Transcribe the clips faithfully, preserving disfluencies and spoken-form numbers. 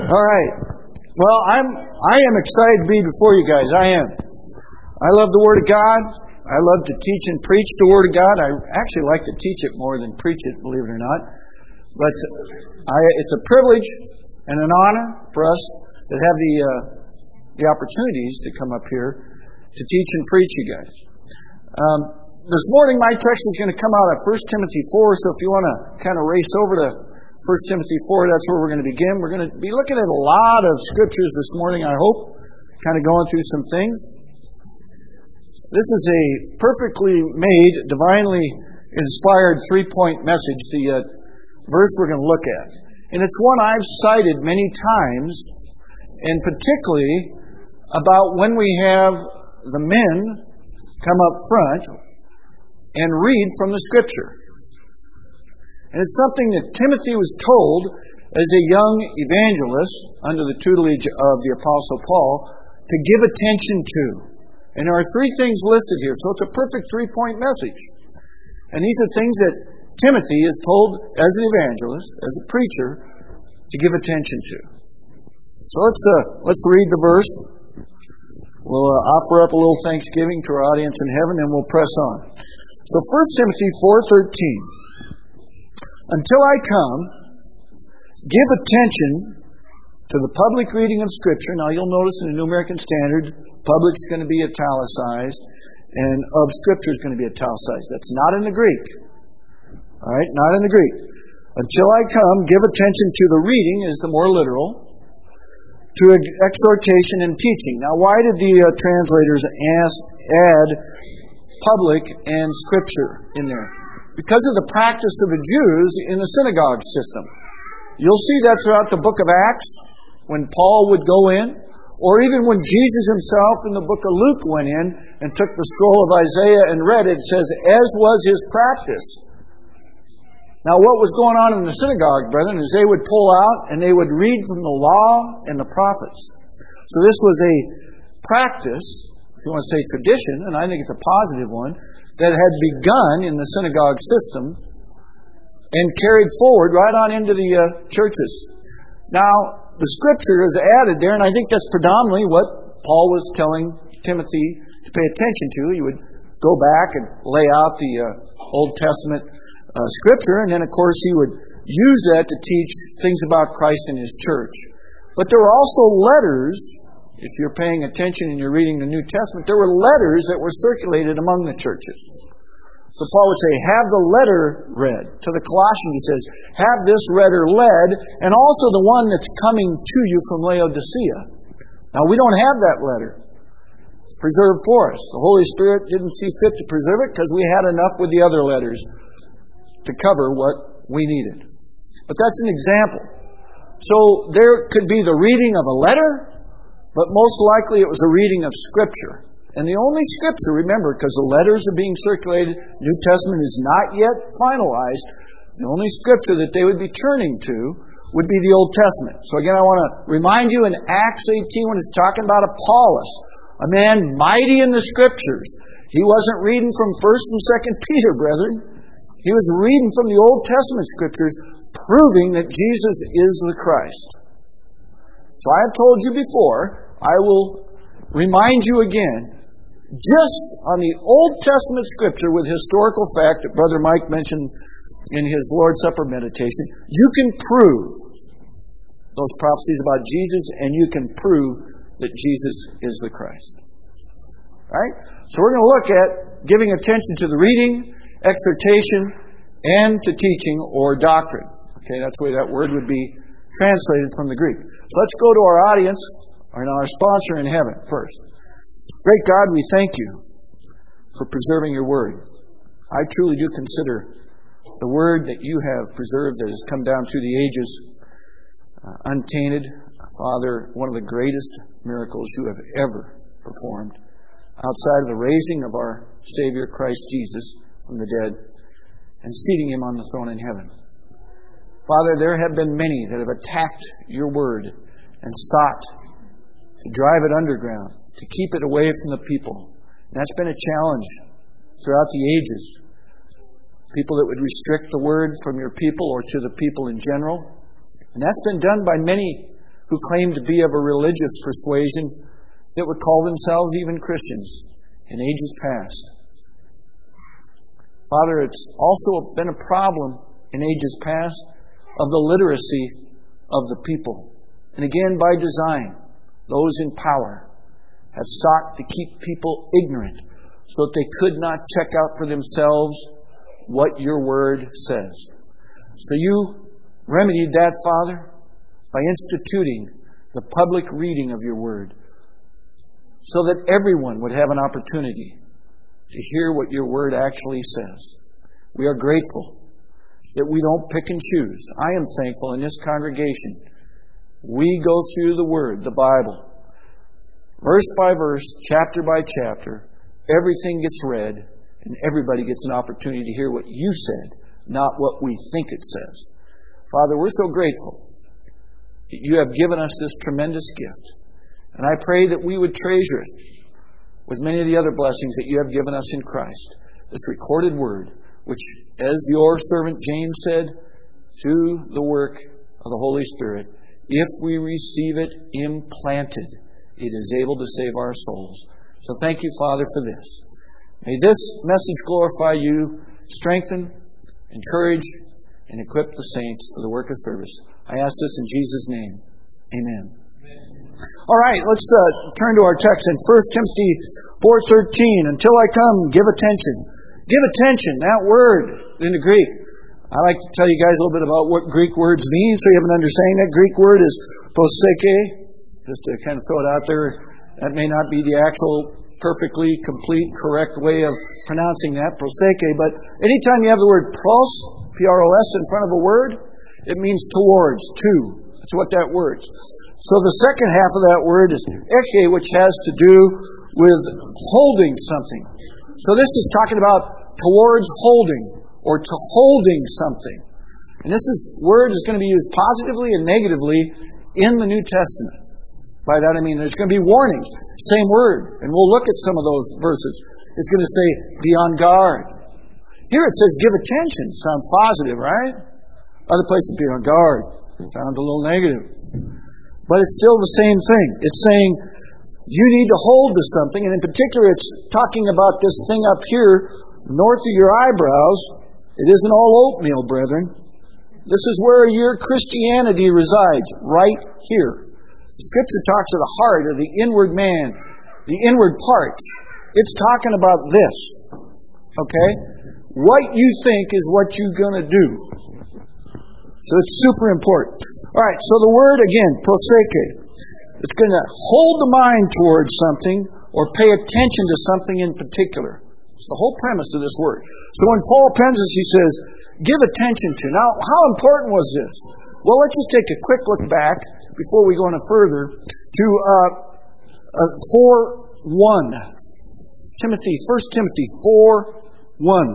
All right. Well, I'm I am excited to be before you guys. I am. I love the Word of God. I love to teach and preach the Word of God. I actually like to teach it more than preach it, believe it or not. But I, it's a privilege and an honor for us that have the uh, the opportunities to come up here to teach and preach you guys. Um, this morning, my text is going to come out of First Timothy four. So if you want to kind of race over to First Timothy four, that's where we're going to begin. We're going to be looking at a lot of scriptures this morning, I hope, kind of going through some things. This is a perfectly made, divinely inspired three-point message, the uh, verse we're going to look at. And it's one I've cited many times, and particularly about when we have the men come up front and read from the Scripture. And it's something that Timothy was told as a young evangelist under the tutelage of the Apostle Paul to give attention to. And there are three things listed here, so it's a perfect three-point message. And these are things that Timothy is told as an evangelist, as a preacher, to give attention to. So let's uh, let's read the verse. We'll uh, offer up a little thanksgiving to our audience in heaven, and we'll press on. So First Timothy four thirteen. Until I come, give attention to the public reading of Scripture. Now you'll notice in the New American Standard, public's going to be italicized, and of Scripture is going to be italicized. That's not in the Greek. All right, not in the Greek. Until I come, give attention to the reading, is the more literal, to exhortation and teaching. Now, why did the uh, translators ask, add public and Scripture in there? Because of the practice of the Jews in the synagogue system. You'll see that throughout the book of Acts, when Paul would go in, or even when Jesus himself in the book of Luke went in and took the scroll of Isaiah and read it, it says, as was his practice. Now, what was going on in the synagogue, brethren, is they would pull out and they would read from the law and the prophets. So this was a practice, if you want to say tradition, and I think it's a positive one, that had begun in the synagogue system and carried forward right on into the uh, churches. Now, the Scripture is added there, and I think that's predominantly what Paul was telling Timothy to pay attention to. He would go back and lay out the uh, Old Testament uh, Scripture, and then, of course, he would use that to teach things about Christ and His church. But there were also letters. If you're paying attention and you're reading the New Testament, there were letters that were circulated among the churches. So Paul would say, have the letter read. To the Colossians he says, have this letter read, and also the one that's coming to you from Laodicea. Now we don't have that letter. It's preserved for us. The Holy Spirit didn't see fit to preserve it because we had enough with the other letters to cover what we needed. But that's an example. So there could be the reading of a letter, but most likely it was a reading of Scripture. And the only Scripture, remember, because the letters are being circulated, New Testament is not yet finalized, the only Scripture that they would be turning to would be the Old Testament. So again, I want to remind you in Acts eighteen when it's talking about Apollos, a man mighty in the Scriptures. He wasn't reading from First and Second Peter, brethren. He was reading from the Old Testament Scriptures, proving that Jesus is the Christ. So I have told you before, I will remind you again, just on the Old Testament Scripture with historical fact that Brother Mike mentioned in his Lord's Supper meditation, you can prove those prophecies about Jesus, and you can prove that Jesus is the Christ. Right? So we're going to look at giving attention to the reading, exhortation, and to teaching or doctrine. Okay, that's the way that word would be translated from the Greek. So let's go to our audience, or our sponsor in heaven first. Great God, we thank you for preserving your word. I truly do consider the word that you have preserved that has come down through the ages uh, untainted. Father, one of the greatest miracles you have ever performed outside of the raising of our Savior Christ Jesus from the dead and seating Him on the throne in heaven. Father, there have been many that have attacked your word and sought to drive it underground, to keep it away from the people. And that's been a challenge throughout the ages. People that would restrict the word from your people or to the people in general. And that's been done by many who claimed to be of a religious persuasion that would call themselves even Christians in ages past. Father, it's also been a problem in ages past of the literacy of the people. And again, by design, those in power have sought to keep people ignorant so that they could not check out for themselves what your word says. So you remedied that, Father, by instituting the public reading of your word so that everyone would have an opportunity to hear what your word actually says. We are grateful that we don't pick and choose. I am thankful in this congregation we go through the Word, the Bible, verse by verse, chapter by chapter. Everything gets read, and everybody gets an opportunity to hear what you said, not what we think it says. Father, we're so grateful that you have given us this tremendous gift. And I pray that we would treasure it with many of the other blessings that you have given us in Christ. This recorded Word, which, as your servant James said, through the work of the Holy Spirit, if we receive it implanted, it is able to save our souls. So thank you, Father, for this. May this message glorify you, strengthen, encourage, and equip the saints for the work of service. I ask this in Jesus' name. Amen. Amen. All right, let's uh, turn to our text in First Timothy four thirteen. Until I come, give attention. Give attention, that word in the Greek. I like to tell you guys a little bit about what Greek words mean so you have an understanding. That Greek word is proseke. Just to kind of throw it out there, that may not be the actual perfectly complete, correct way of pronouncing that, proseke. But anytime you have the word pros, P R O S, in front of a word, it means towards, to. That's what that word is. So the second half of that word is eche, which has to do with holding something. So this is talking about towards holding, or to holding something. And this is, word is going to be used positively and negatively in the New Testament. By that I mean there's going to be warnings. Same word. And we'll look at some of those verses. It's going to say, be on guard. Here it says, give attention. Sounds positive, right? Other places, be on guard. Sounds a little negative. But it's still the same thing. It's saying, you need to hold to something. And in particular, it's talking about this thing up here, north of your eyebrows. It isn't all oatmeal, brethren. This is where your Christianity resides, right here. The Scripture talks of the heart, or the inward man, the inward parts. It's talking about this. Okay? What you think is what you're going to do. So it's super important. All right, so the word again, proseke. It's going to hold the mind towards something or pay attention to something in particular. It's the whole premise of this word. So when Paul pens this, he says, give attention to. Now, how important was this? Well, let's just take a quick look back before we go any further to uh, uh, four one. Timothy, First Timothy four one.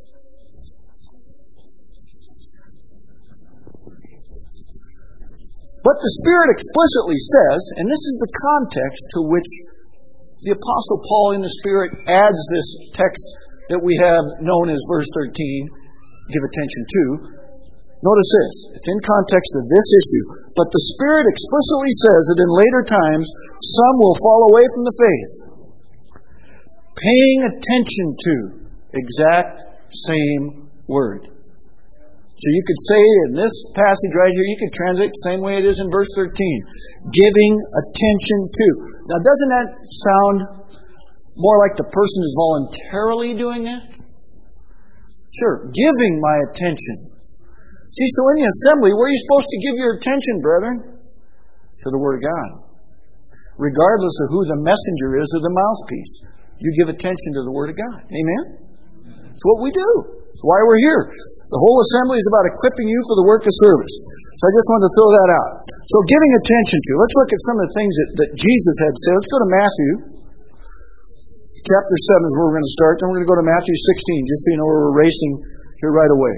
But the Spirit explicitly says, and this is the context to which the Apostle Paul in the Spirit adds this text that we have known as verse thirteen, give attention to. Notice this, it's in context of this issue. But the Spirit explicitly says that in later times some will fall away from the faith. Paying attention to, exact same word. So you could say in this passage right here, you could translate the same way it is in verse thirteen. Giving attention to. Now doesn't that sound more like the person is voluntarily doing that? Sure, giving my attention. See, so in the assembly, where are you supposed to give your attention, brethren? To the Word of God. Regardless of who the messenger is or the mouthpiece. You give attention to the Word of God. Amen? It's what we do. It's why we're here. The whole assembly is about equipping you for the work of service. So I just wanted to throw that out. So giving attention to. Let's look at some of the things that, that Jesus had said. Let's go to Matthew. Chapter seven is where we're going to start. Then we're going to go to Matthew sixteen, just so you know where we're racing here right away.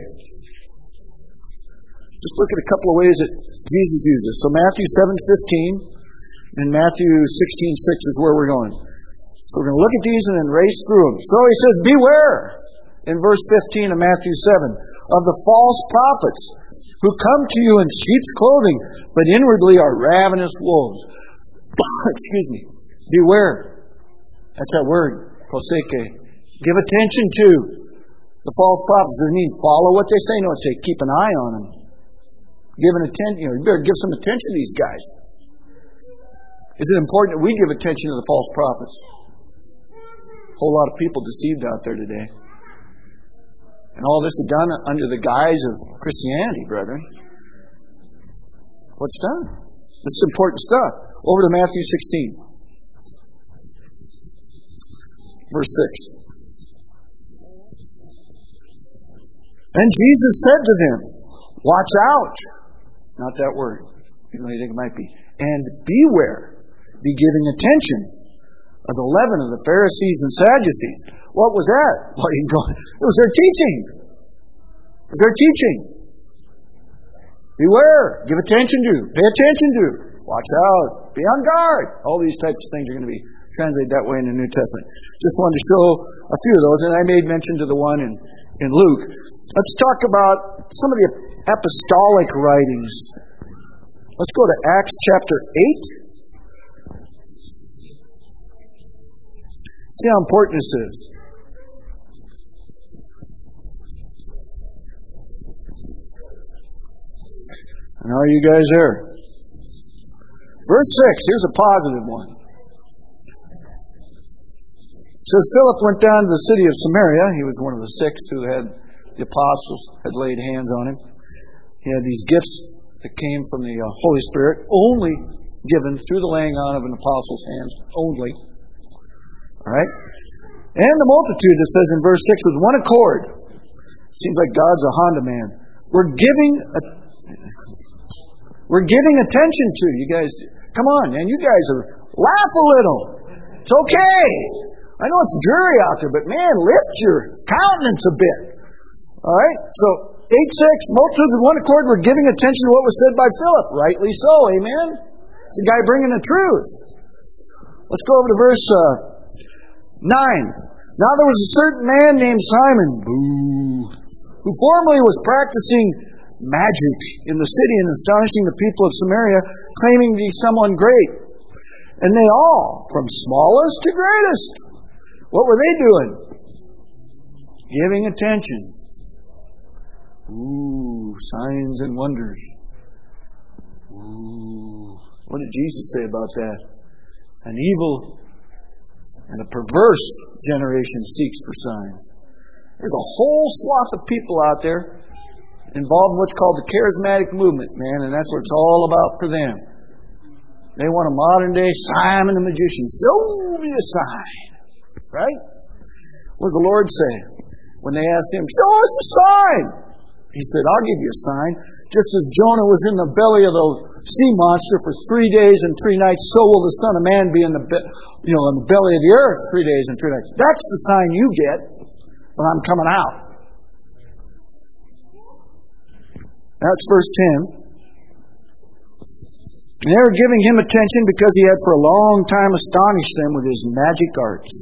Just look at a couple of ways that Jesus uses. So Matthew seven fifteen and Matthew sixteen six is where we're going. So we're going to look at these and then race through them. So he says, beware, in verse fifteen of Matthew seven, of the false prophets who come to you in sheep's clothing, but inwardly are ravenous wolves. Excuse me. Beware. That's that word, proseke. Give attention to the false prophets. Doesn't mean follow what they say. No, it say keep an eye on them. Give an attention. You know, you better give some attention to these guys. Is it important that we give attention to the false prophets? A whole lot of people deceived out there today. And all this is done under the guise of Christianity, brethren. What's done? This is important stuff. Over to Matthew sixteen. Verse six. And Jesus said to them, watch out. Not that word. Even though you think it might be. And beware. Be giving attention of the leaven of the Pharisees and Sadducees. What was that? Well, you can go, it was their teaching. It was their teaching. Beware. Give attention to. Pay attention to. Watch out. Be on guard. All these types of things are going to be translated that way in the New Testament. Just wanted to show a few of those, and I made mention to the one in, in Luke. Let's talk about some of the apostolic writings. Let's go to Acts chapter eight. See how important this is. And are you guys there? Verse six, here's a positive one. It says, Philip went down to the city of Samaria. He was one of the six who had, the apostles had laid hands on him. He had these gifts that came from the uh, Holy Spirit, only given through the laying on of an apostle's hands, only. Alright? And the multitude, it says in verse six, with one accord. Seems like God's a Honda man. We're giving a, we're giving attention to you guys. Come on, man. You guys are laugh a little. It's okay. I know it's dreary out there, but man, lift your countenance a bit. Alright? So eight six, multitudes with one accord were giving attention to what was said by Philip. Rightly so, amen? It's a guy bringing the truth. Let's go over to verse uh, nine. Now there was a certain man named Simon, boo, who formerly was practicing magic in the city and astonishing the people of Samaria, claiming to be someone great. And they all, from smallest to greatest, what were they doing? Giving attention. Ooh, signs and wonders. Ooh, what did Jesus say about that? An evil and a perverse generation seeks for signs. There's a whole swath of people out there involved in what's called the charismatic movement, man, and that's what it's all about for them. They want a modern day Simon the magician. Show me a sign. Right? What does the Lord say? When they asked him, show us a sign. He said, I'll give you a sign. Just as Jonah was in the belly of the sea monster for three days and three nights, so will the Son of Man be in the be- you know, in the belly of the earth three days and three nights. That's the sign you get when I'm coming out. That's verse ten. And they were giving him attention because he had for a long time astonished them with his magic arts.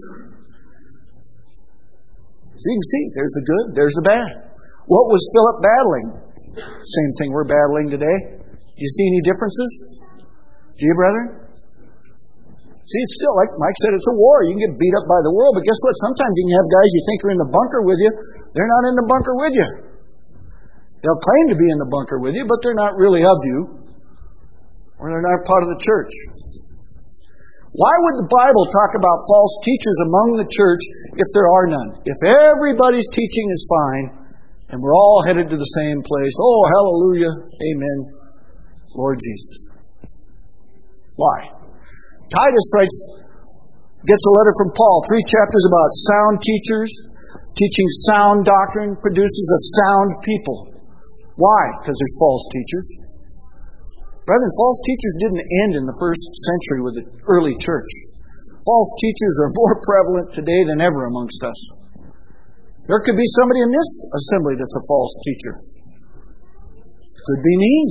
So you can see, there's the good, there's the bad. What was Philip battling? Same thing we're battling today. Do you see any differences? Do you, brethren? See, it's still, like Mike said, it's a war. You can get beat up by the world, but guess what? Sometimes you can have guys you think are in the bunker with you. They're not in the bunker with you. They'll claim to be in the bunker with you, but they're not really of you. Or they're not part of the church. Why would the Bible talk about false teachers among the church if there are none? If everybody's teaching is fine, and we're all headed to the same place, oh, hallelujah, amen, Lord Jesus. Why? Titus writes, gets a letter from Paul, three chapters about sound teachers, teaching sound doctrine produces a sound people. Why? Because there's false teachers. Brethren, false teachers didn't end in the first century with the early church. False teachers are more prevalent today than ever amongst us. There could be somebody in this assembly that's a false teacher. Could be me.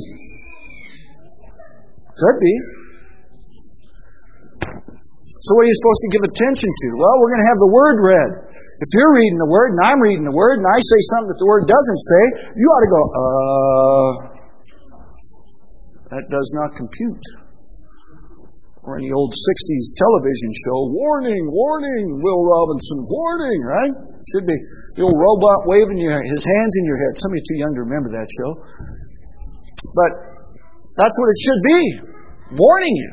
Could be. So what are you supposed to give attention to? Well, we're going to have the Word read. If you're reading the Word and I'm reading the Word and I say something that the Word doesn't say, you ought to go, uh... That does not compute. Or any old sixties television show, warning, warning, Will Robinson, warning, right? Should be the old robot waving your, his hands in your head. Some of you too young to remember that show. But that's what it should be, warning you.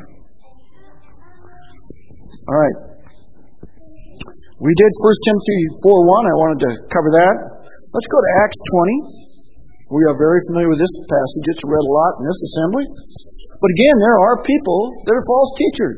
All right. We did First Timothy four one. I wanted to cover that. Let's go to Acts twenty. We are very familiar with this passage. It's read a lot in this assembly. But again, there are people that are false teachers.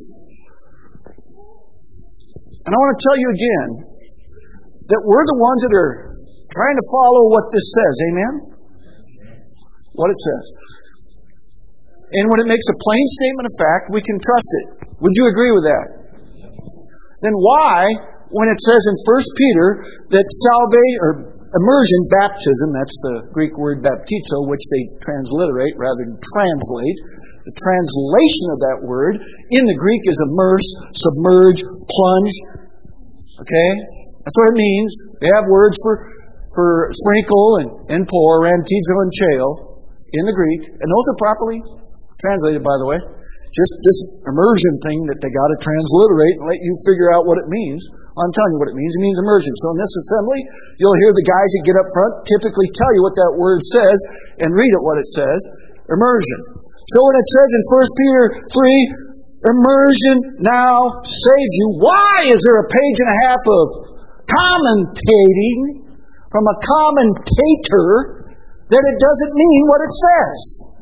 And I want to tell you again that we're the ones that are trying to follow what this says. Amen? What it says. And when it makes a plain statement of fact, we can trust it. Would you agree with that? Then why, when it says in First Peter that salvation or immersion, baptism, that's the Greek word baptizo, which they transliterate rather than translate. The translation of that word in the Greek is immerse, submerge, plunge. Okay? That's what it means. They have words for, for sprinkle and, and pour, rantizo and cheo in the Greek. And those are properly translated, by the way. Just this immersion thing that they got to transliterate and let you figure out what it means. Well, I'm telling you what it means. It means immersion. So in this assembly, you'll hear the guys that get up front typically tell you what that word says and read it what it says. Immersion. So when it says in First Peter three, immersion now saves you. Why is there a page and a half of commentating from a commentator that it doesn't mean what it says?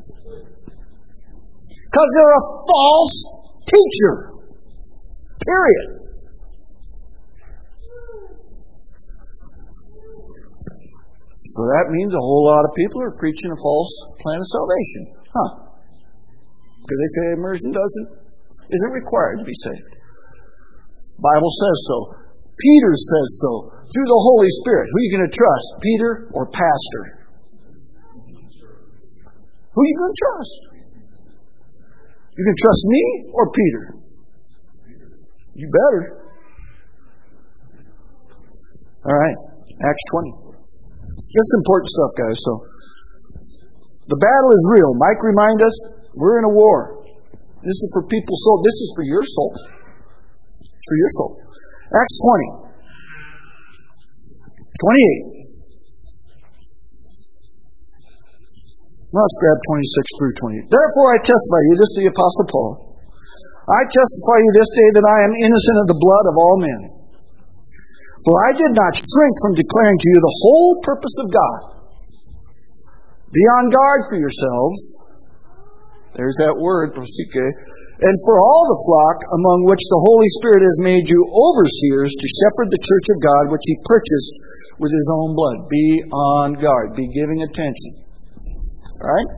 Because they're a false teacher. Period. So that means a whole lot of people are preaching a false plan of salvation. Huh. Because they say immersion doesn't, isn't required to be saved. Bible says so. Peter says so. Through the Holy Spirit. Who are you going to trust? Peter or pastor? Who are you going to trust? You can trust me or Peter? You better. All right. Acts twenty. This is important stuff, guys. So, the battle is real. Mike remind us, we're in a war. This is for people's soul. This is for your soul. It's for your soul. Acts twenty. twenty-eight. Let's grab twenty-six through twenty-eight. Therefore I testify you, this is the Apostle Paul. I testify you this day that I am innocent of the blood of all men. For I did not shrink from declaring to you the whole purpose of God. Be on guard for yourselves. There's that word, prosike. And for all the flock among which the Holy Spirit has made you overseers to shepherd the church of God, which He purchased with His own blood. Be on guard. Be giving attention. All right?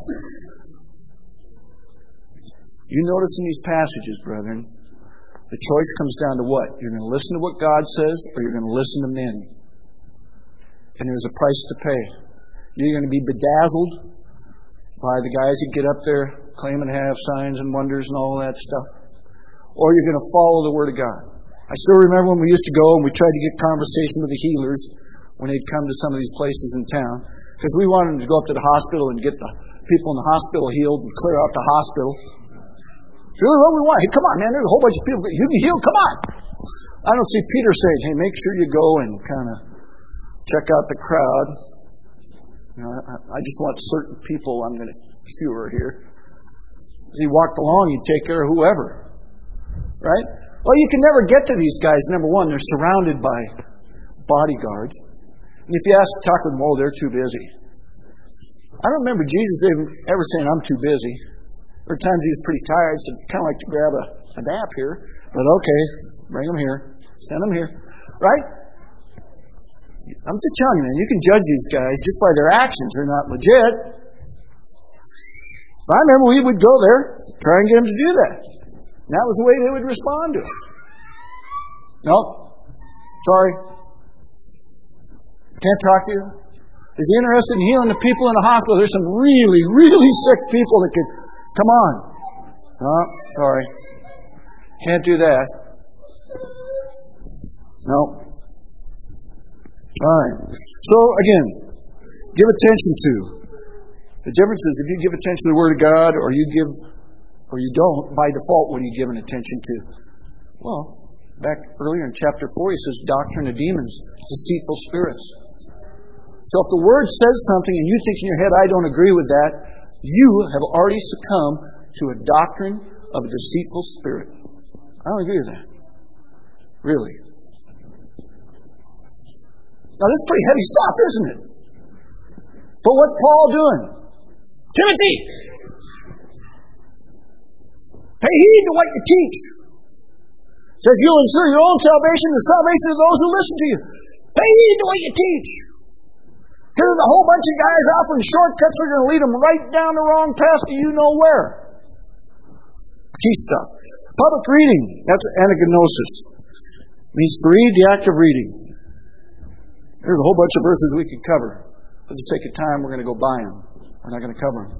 You notice in these passages, brethren, the choice comes down to what? You're going to listen to what God says, or you're going to listen to men. And there's a price to pay. You're going to be bedazzled by the guys that get up there claiming to have signs and wonders and all that stuff. Or you're going to follow the Word of God. I still remember when we used to go and we tried to get conversation with the healers when they'd come to some of these places in town. Because we wanted them to go up to the hospital and get the people in the hospital healed and clear out the hospital. It's really what we want. Hey, come on, man. There's a whole bunch of people that you can heal. Come on. I don't see Peter saying, hey, make sure you go and kind of check out the crowd. You know, I, I just want certain people I'm going to cure here. As he walked along, he'd take care of whoever. Right? Well, you can never get to these guys. Number one, they're surrounded by bodyguards. And if you ask Tucker and Mo, they're too busy. I don't remember Jesus ever saying, I'm too busy. There were times he was pretty tired, so kind of like to grab a, a nap here. But okay, bring them here. Send them here. Right? I'm just telling you, man, you can judge these guys just by their actions. They're not legit. But I remember we would go there, try and get them to do that. And that was the way they would respond to us. No, sorry. Can't talk to you. Is he interested in healing the people in the hospital? There's some really, really sick people that could... Come on. No, sorry. Can't do that. No. All right. So, again, give attention to The difference is if you give attention to the Word of God or you give, or you don't, by default, what are you giving attention to? Well, back earlier in chapter four, he says, doctrine of demons, deceitful spirits. So if the Word says something and you think in your head, I don't agree with that, you have already succumbed to a doctrine of a deceitful spirit. I don't agree with that. Really. Now this is pretty heavy stuff, isn't it? But what's Paul doing? Timothy! Pay heed to what you teach. It says you'll ensure your own salvation and the salvation of those who listen to you. Pay heed to what you teach. Here's a whole bunch of guys offering shortcuts that are going to lead them right down the wrong path to you know where. Key stuff. Public reading. That's anagnosis. Means to read the act of reading. There's a whole bunch of verses we could cover. For the sake of time, we're going to go by them. We're not going to cover them.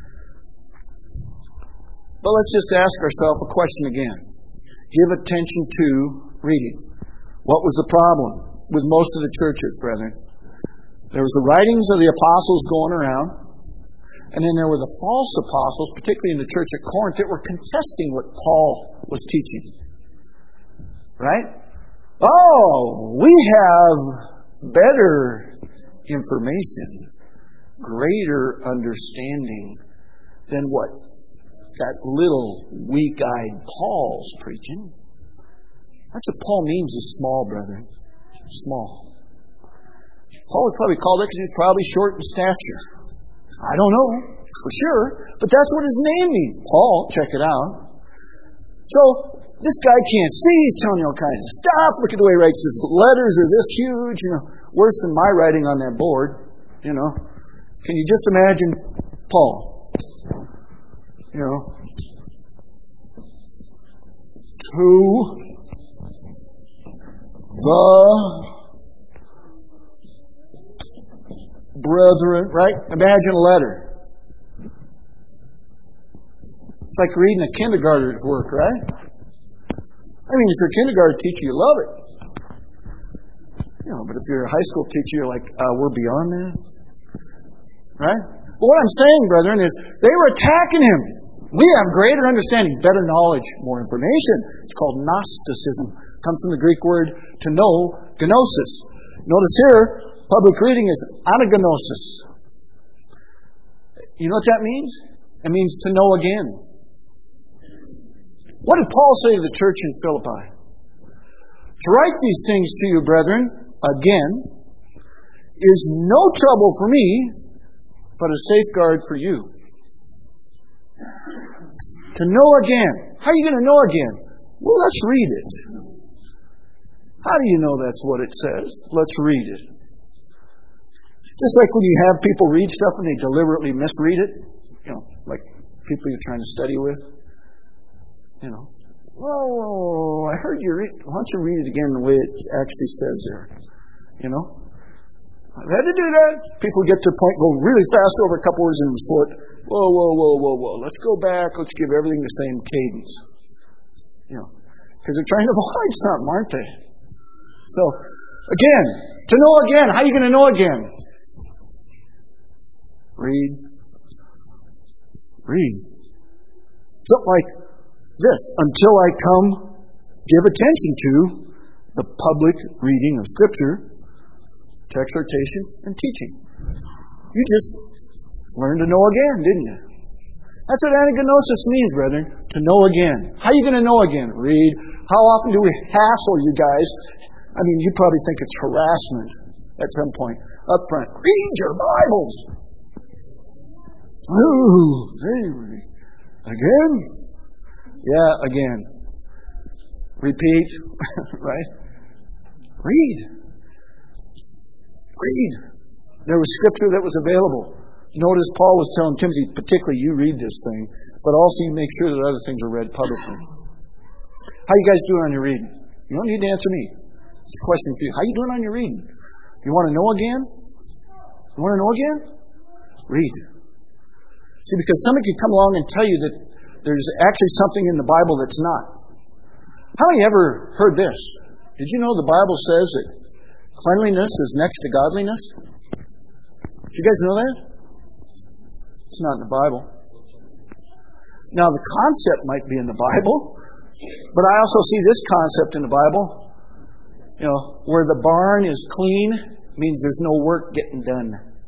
But let's just ask ourselves a question again. Give attention to reading. What was the problem with most of the churches, brethren? There was the writings of the apostles going around, and then there were the false apostles, particularly in the church at Corinth, that were contesting what Paul was teaching. Right? Oh, we have better information, greater understanding than what that little weak-eyed Paul's preaching. That's what Paul means is small, brethren. Small. Paul was probably called that because he was probably short in stature. I don't know for sure, but that's what his name means. Paul, check it out. So, this guy can't see. He's telling you all kinds of stuff. Look at the way he writes his letters are this huge, you know, worse than my writing on that board, you know. Can you just imagine Paul? You know, to the brethren, right? Imagine a letter. It's like reading a kindergartner's work, right? I mean, if you're a kindergarten teacher, you love it. You know, but if you're a high school teacher, you're like, uh, we're beyond that. Right? But what I'm saying, brethren, is they were attacking him. We have greater understanding, better knowledge, more information. It's called Gnosticism. It comes from the Greek word to know, gnosis. Notice here, public reading is anagnosis. You know what that means? It means to know again. What did Paul say to the church in Philippi? To write these things to you, brethren, again, is no trouble for me, but a safeguard for you. To know again. How are you going to know again? Well, let's read it. How do you know that's what it says? Let's read it. Just like when you have people read stuff and they deliberately misread it. You know, like people you're trying to study with. You know. Oh, I heard you read. Why don't you read it again the way it actually says there? You know. I've had to do that. People get to a point, go really fast over a couple words and slow it. Whoa, whoa, whoa, whoa, whoa. Let's go back. Let's give everything the same cadence. You know, because they're trying to avoid something, aren't they? So, again, to know again. How are you going to know again? Read. Read. Something like this. Until I come, give attention to the public reading of Scripture, to exhortation and teaching. You just learned to know again, didn't you? That's what anagnosis means, brethren. To know again. How are you going to know again? Read. How often do we hassle you guys? I mean, you probably think it's harassment at some point. Up front. Read your Bibles. Ooh, hey, again? Yeah, again. Repeat. Right? Read. Read. There was scripture that was available. Notice Paul was telling Timothy, particularly you read this thing, but also you make sure that other things are read publicly. How you guys doing on your reading? You don't need to answer me. It's a question for you. How you doing on your reading? You want to know again? You want to know again? Read. See, because somebody could come along and tell you that there's actually something in the Bible that's not. How many ever heard this? Did you know the Bible says that cleanliness is next to godliness? Did you guys know that? It's not in the Bible. Now, the concept might be in the Bible, but I also see this concept in the Bible. You know, where the barn is clean means there's no work getting done.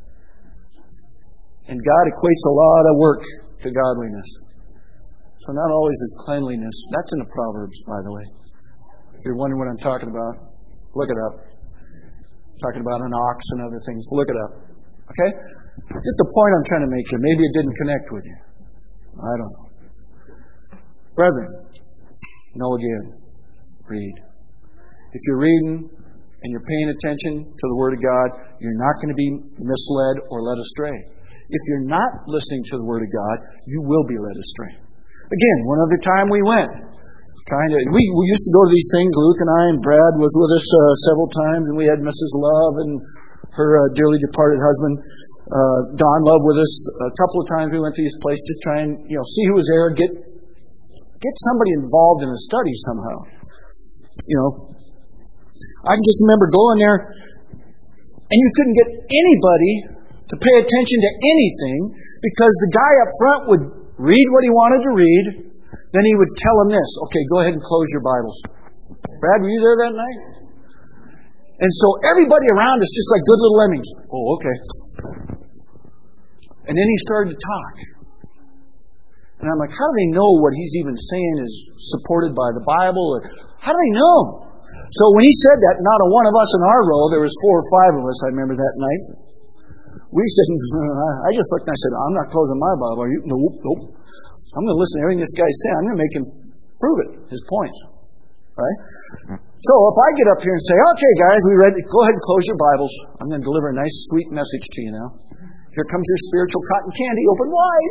And God equates a lot of work to godliness. So not always is cleanliness. That's in the Proverbs, by the way. If you're wondering what I'm talking about, look it up. I'm talking about an ox and other things. Look it up. Okay? Just the point I'm trying to make here. Maybe it didn't connect with you. I don't know. Brethren, know again. Read. If you're reading and you're paying attention to the Word of God, you're not going to be misled or led astray. If you're not listening to the Word of God, you will be led astray. Again, one other time we went, trying to, we, we used to go to these things, Luke and I, and Brad was with us uh, several times, and we had Missus Love and her uh, dearly departed husband, uh, Don Love, with us. A couple of times we went to these places, just try and, you know, see who was there, get get somebody involved in a study somehow. You know, I can just remember going there, and you couldn't get anybody to pay attention to anything because the guy up front would read what he wanted to read, then he would tell him this, okay, go ahead and close your Bibles. Brad, were you there that night? And so everybody around us just like good little lemmings. Oh, okay. And then he started to talk. And I'm like, how do they know what he's even saying is supported by the Bible? Or how do they know? So when he said that, not a one of us in our row, there was four or five of us, I remember that night. We said, I just looked and I said, I'm not closing my Bible. Are you? Nope, nope. I'm going to listen to everything this guy's saying. I'm going to make him prove it, his points. Right? So if I get up here and say, okay, guys, we read, go ahead and close your Bibles. I'm going to deliver a nice, sweet message to you now. Here comes your spiritual cotton candy. Open wide.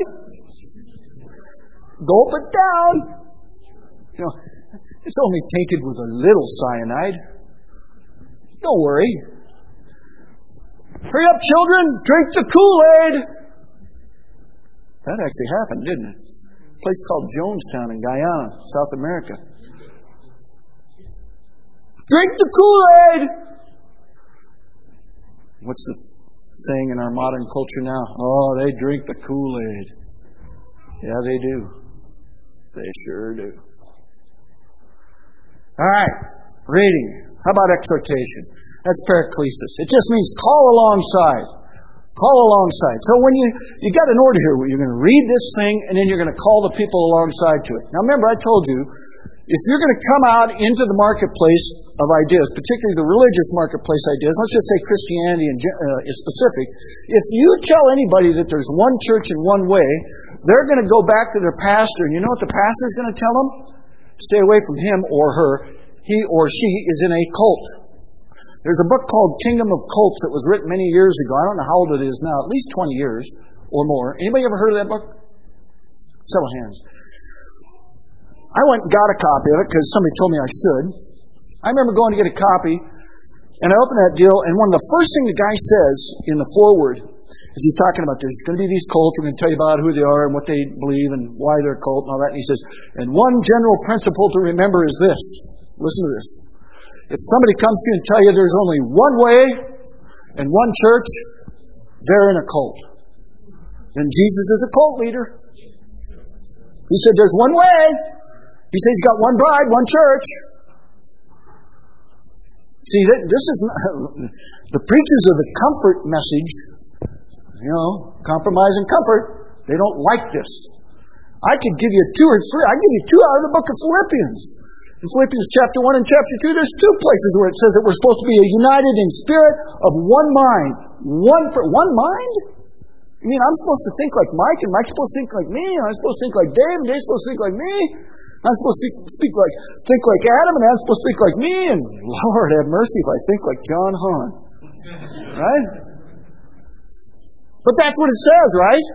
Gulp it down. You know, it's only tainted with a little cyanide. Don't worry. Hurry up, children. Drink the Kool-Aid. That actually happened, didn't it? A place called Jonestown in Guyana, South America. Drink the Kool-Aid. What's the saying in our modern culture now? Oh, they drink the Kool-Aid. Yeah, they do. They sure do. All right. Reading. How about exhortation? That's paraklesis. It just means call alongside. Call alongside. So when you, you got an order here where you're going to read this thing and then you're going to call the people alongside to it. Now remember, I told you, if you're going to come out into the marketplace of ideas, particularly the religious marketplace ideas, let's just say Christianity in, uh, is specific, if you tell anybody that there's one church and one way, they're going to go back to their pastor, and you know what the pastor's going to tell them? Stay away from him or her. He or she is in a cult. There's a book called Kingdom of Cults that was written many years ago. I don't know how old it is now, at least twenty years or more. Anybody ever heard of that book? Several hands. I went and got a copy of it because somebody told me I should. I remember going to get a copy, and I opened that deal, and one of the first thing the guy says in the foreword is he's talking about there's going to be these cults. We're going to tell you about who they are and what they believe and why they're a cult and all that. And he says, and one general principle to remember is this. Listen to this. If somebody comes to you and tell you there's only one way and one church, they're in a cult. Then Jesus is a cult leader. He said there's one way. He says he's got one bride, one church. See, this is not, the preachers of the comfort message, you know, compromise and comfort, they don't like this. I could give you two or three, I could give you two out of the book of Philippians. In Philippians chapter one and chapter two, there's two places where it says that we're supposed to be united in spirit of one mind. One one mind? I mean, I'm supposed to think like Mike, and Mike's supposed to think like me, and I'm supposed to think like Dave, and Dave's supposed to think like me. I'm supposed to speak like think like Adam, and I'm supposed to speak like me, and Lord have mercy if I think like John Hahn. Right? But that's what it says, right?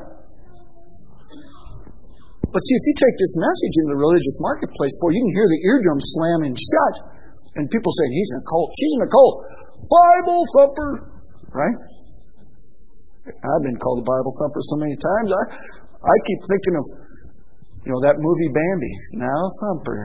But see, if you take this message into the religious marketplace, boy, you can hear the eardrum slamming shut. And people saying, he's in a cult, she's in a cult. Bible thumper. Right? I've been called a Bible thumper so many times. I, I keep thinking of, you know, that movie Bambi. Now thumper.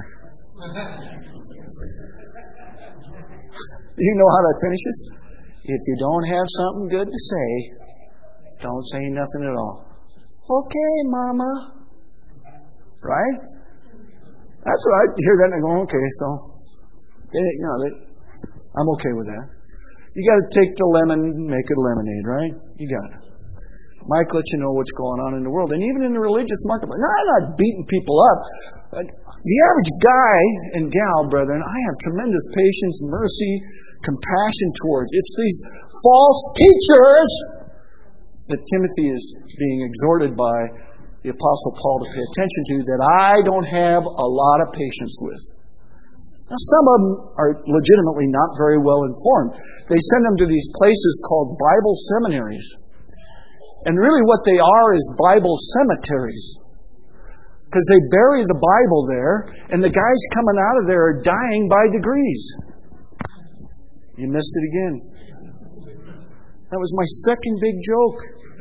You know how that finishes? If you don't have something good to say, don't say nothing at all. Okay, Mama. Right? That's what I hear that and I go, okay, so, they, you know, they, I'm okay with that. You got to take the lemon and make it lemonade, right? You got to. Mike lets you know what's going on in the world. And even in the religious marketplace. No, I'm not beating people up. The average guy and gal, brethren, I have tremendous patience, mercy, compassion towards. It's these false teachers that Timothy is being exhorted by the Apostle Paul to pay attention to that I don't have a lot of patience with. Now, some of them are legitimately not very well informed. They send them to these places called Bible seminaries. And really what they are is Bible cemeteries. Because they bury the Bible there, and the guys coming out of there are dying by degrees. You missed it again. That was my second big joke.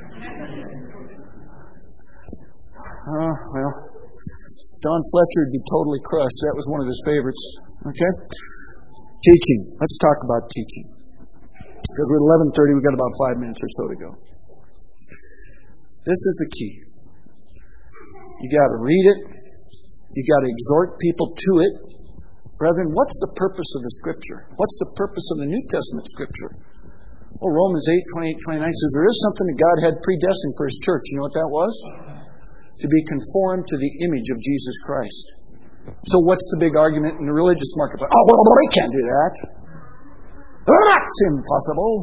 Uh, well, Don Fletcher would be totally crushed. That was one of his favorites. Okay? Teaching. Let's talk about teaching. Because we're at eleven thirty, we've got about five minutes or so to go. This is the key. You got to read it. You got to exhort people to it. Brethren, what's the purpose of the Scripture? What's the purpose of the New Testament Scripture? Well, Romans eight, twenty-eight, twenty-nine says there is something that God had predestined for His church. You know what that was? To be conformed to the image of Jesus Christ. So what's the big argument in the religious marketplace? Oh, well, they can't do that. That's impossible.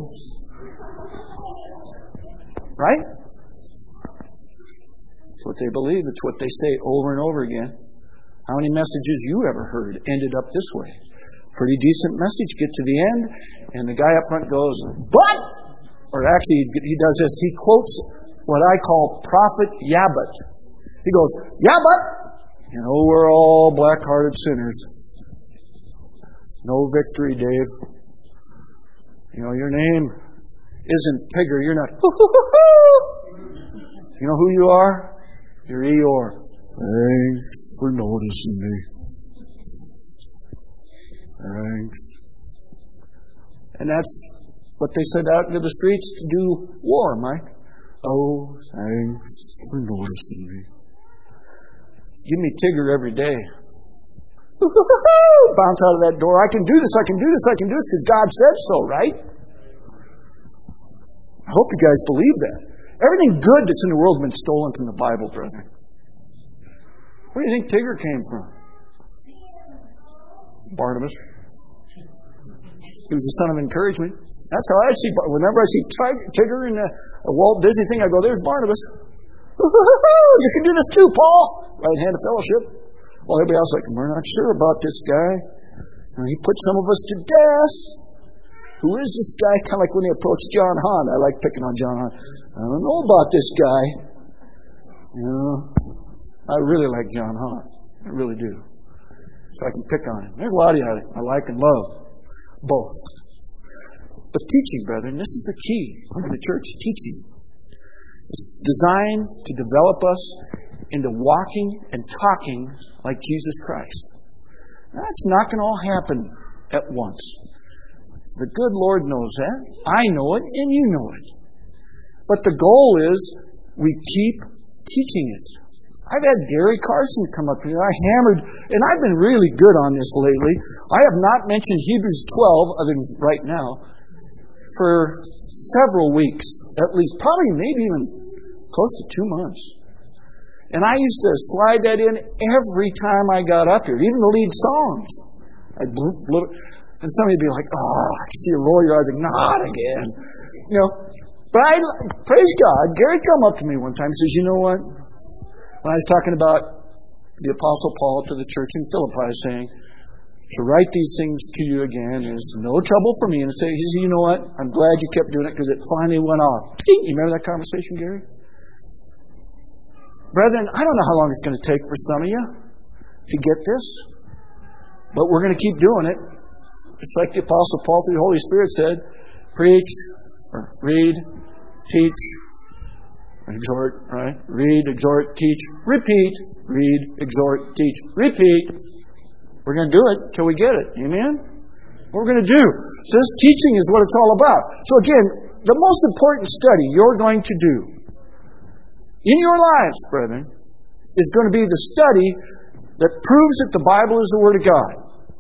Right? It's what they believe. It's what they say over and over again. How many messages you ever heard ended up this way? Pretty decent message, get to the end, and the guy up front goes, but, or actually he does this, he quotes what I call prophet Yabut. He goes, yeah, but, you know, we're all black-hearted sinners. No victory, Dave. You know, your name isn't Tigger. You're not, you know who you are? You're Eeyore. Thanks for noticing me. Thanks. And that's what they sent out into the streets to do war, Mike. Oh, thanks for noticing me. Give me Tigger every day. Bounce out of that door. I can do this, I can do this, I can do this because God said so, right? I hope you guys believe that. Everything good that's in the world has been stolen from the Bible, brethren. Where do you think Tigger came from? Barnabas. He was the son of encouragement. That's how I see. Whenever I see Tigger in a, a Walt Disney thing, I go, there's Barnabas. You can do this too, Paul. Right hand of fellowship. Well, everybody else is like, we're not sure about this guy. And he put some of us to death. Who is this guy? Kind of like when he approached John Hahn. I like picking on John Hahn. I don't know about this guy. You know, I really like John Hahn. I really do. So I can pick on him. There's a lot of you I like and love. Both. But teaching, brethren, this is the key in the church. Teaching. It's designed to develop us into walking and talking like Jesus Christ. That's not going to all happen at once. The good Lord knows that. I know it, and you know it. But the goal is we keep teaching it. I've had Gary Carson come up here. I hammered, and I've been really good on this lately. I have not mentioned Hebrews twelve, other than right now, for several weeks, at least, probably maybe even close to two months. And I used to slide that in every time I got up here, even the lead songs. I'd bloop, bloop, and somebody would be like, oh, I can see you roll your eyes, like, not again. You know, but I, praise God, Gary come up to me one time and says, you know what? When I was talking about the Apostle Paul to the church in Philippi saying, to write these things to you again is no trouble for me. And say, he said, you know what? I'm glad you kept doing it because it finally went off. You remember that conversation, Gary? Brethren, I don't know how long it's going to take for some of you to get this, but we're going to keep doing it. It's like the Apostle Paul through the Holy Spirit said, preach, or read, teach, exhort, right? Read, exhort, teach, repeat. Read, exhort, teach, repeat. We're going to do it till we get it. Amen? What we're going to do. So this teaching is what it's all about. So again, the most important study you're going to do in your lives, brethren, is going to be the study that proves that the Bible is the Word of God.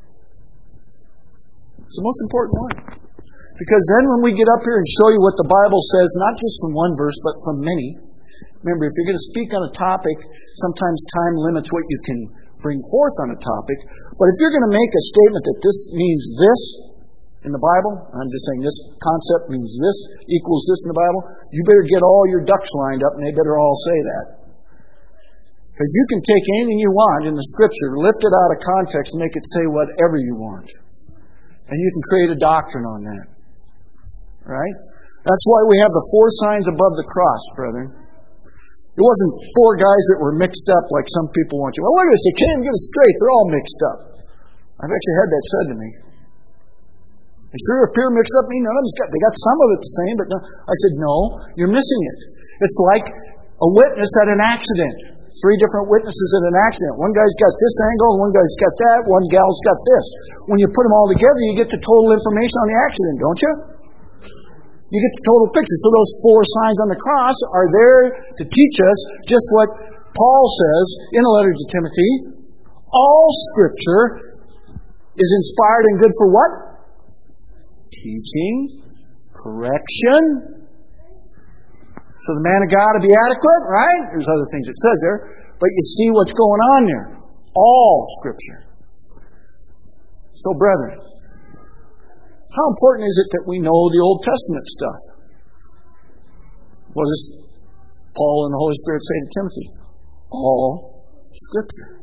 It's the most important one. Because then when we get up here and show you what the Bible says, not just from one verse, but from many. Remember, if you're going to speak on a topic, sometimes time limits what you can bring forth on a topic. But if you're going to make a statement that this means this in the Bible, I'm just saying this concept means this, equals this in the Bible, you better get all your ducks lined up and they better all say that. Because you can take anything you want in the Scripture, lift it out of context and make it say whatever you want. And you can create a doctrine on that. Right? That's why we have the four signs above the cross, brethren. It wasn't four guys that were mixed up like some people want you. Well, look at this. They can't even get it straight. They're all mixed up. I've actually had that said to me. They sure appear mixed up. Me, none of them's got. They got some of it the same, but no. I said, no, you're missing it. It's like a witness at an accident. Three different witnesses at an accident. One guy's got this angle, one guy's got that, one gal's got this. When you put them all together, you get the total information on the accident, don't you? You get the total picture. So those four signs on the cross are there to teach us just what Paul says in a letter to Timothy. All Scripture is inspired and good for what? Teaching, correction. So the man of God to be adequate, right? There's other things it says there. But you see what's going on there. All Scripture. So brethren, how important is it that we know the Old Testament stuff? What does Paul and the Holy Spirit say to Timothy? All Scripture.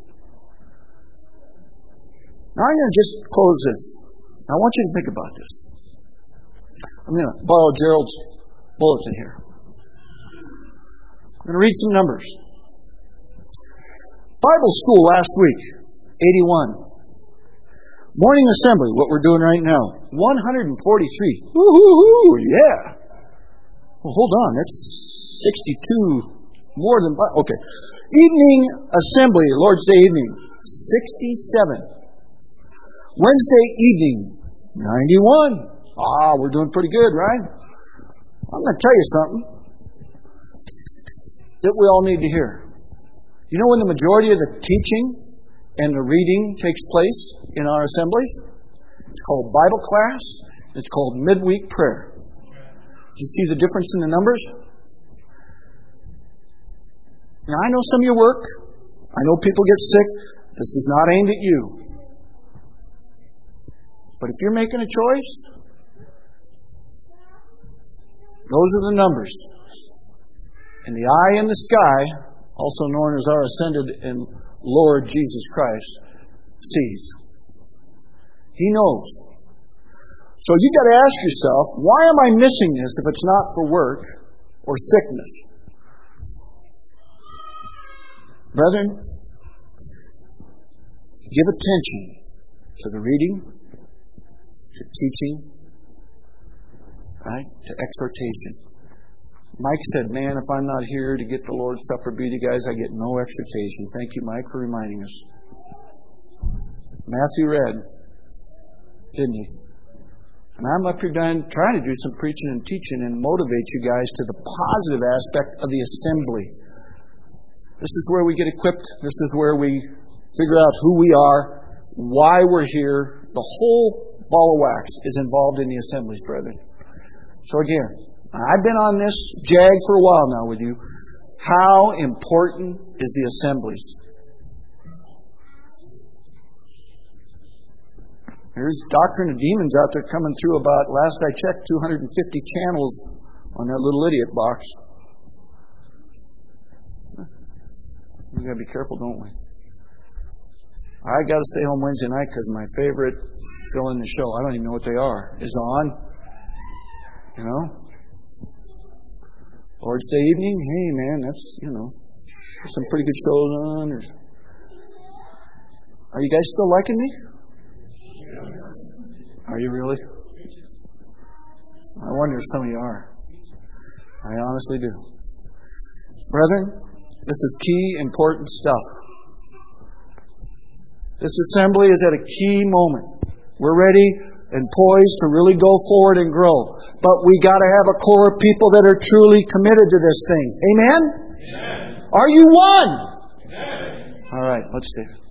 Now I'm going to just close this. I want you to think about this. I'm going to borrow Gerald's bulletin here. I'm going to read some numbers. Bible school last week, eighty-one. Morning assembly, what we're doing right now, one hundred forty-three. Woo-hoo-hoo, yeah. Well, hold on, that's sixty-two more than... Okay. Evening assembly, Lord's Day evening, sixty-seven. Wednesday evening, ninety-one. Ah, we're doing pretty good, right? I'm going to tell you something that we all need to hear. You know when the majority of the teaching and the reading takes place in our assemblies? It's called Bible class. It's called midweek prayer. Do you see the difference in the numbers? Now I know some of you work. I know people get sick. This is not aimed at you. But if you're making a choice, those are the numbers. And the eye in the sky, also known as our ascended and Lord Jesus Christ, sees. He knows. So you got to ask yourself, why am I missing this if it's not for work or sickness? Brethren, give attention to the reading, to teaching, right? To exhortation. Mike said, man, if I'm not here to get the Lord's Supper be to you guys, I get no exhortation. Thank you, Mike, for reminding us. Matthew read, didn't he? And I'm up here done trying to do some preaching and teaching and motivate you guys to the positive aspect of the assembly. This is where we get equipped. This is where we figure out who we are, why we're here. The whole ball of wax is involved in the assemblies, brethren. So again, I've been on this jag for a while now with you. How important is the assemblies? There's doctrine of demons out there coming through about, last I checked, two hundred fifty channels on that little idiot box. We've got to be careful, don't we? I got to stay home Wednesday night because my favorite fill in the show, I don't even know what they are, is on. You know? Lord's Day evening, hey man, that's, you know, some pretty good shows on. Or... Are you guys still liking me? Are you really? I wonder if some of you are. I honestly do. Brethren, this is key, important stuff. This assembly is at a key moment. We're ready and poised to really go forward and grow. But we got to have a core of people that are truly committed to this thing. Amen? Amen. Are you one? All right, let's stand.